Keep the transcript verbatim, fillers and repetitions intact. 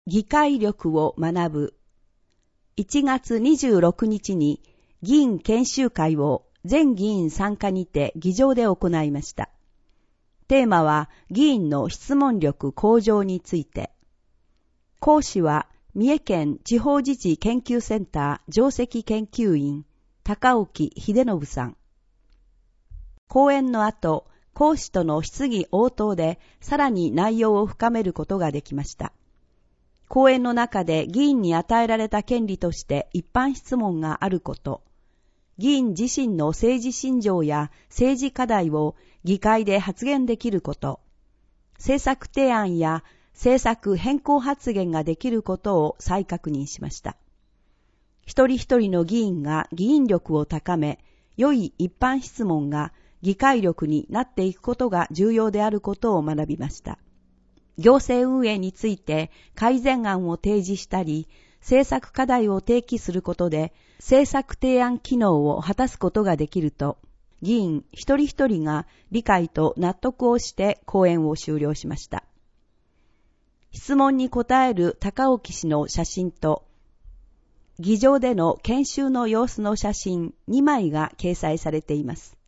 議会力を学ぶ。いちがつにじゅうろくにちに議員研修会を全議員参加にて議場で行いました。テーマは議員の質問力向上について。講師は三重県地方自治研究センター上席研究員高沖秀信さん。講演の後、講師との質疑応答でさらに内容を深めることができました。講演の中で議員に与えられた権利として一般質問があること、議員自身の政治信条や政治課題を議会で発言できること、政策提案や政策変更発言ができることを再確認しました。一人一人の議員が議員力を高め、良い一般質問が議会力になっていくことが重要であることを学びました。行政運営について改善案を提示したり、政策課題を提起することで政策提案機能を果たすことができると、議員一人一人が理解と納得をして講演を終了しました。質問に答える高沖氏の写真と、議場での研修の様子の写真にまいが掲載されています。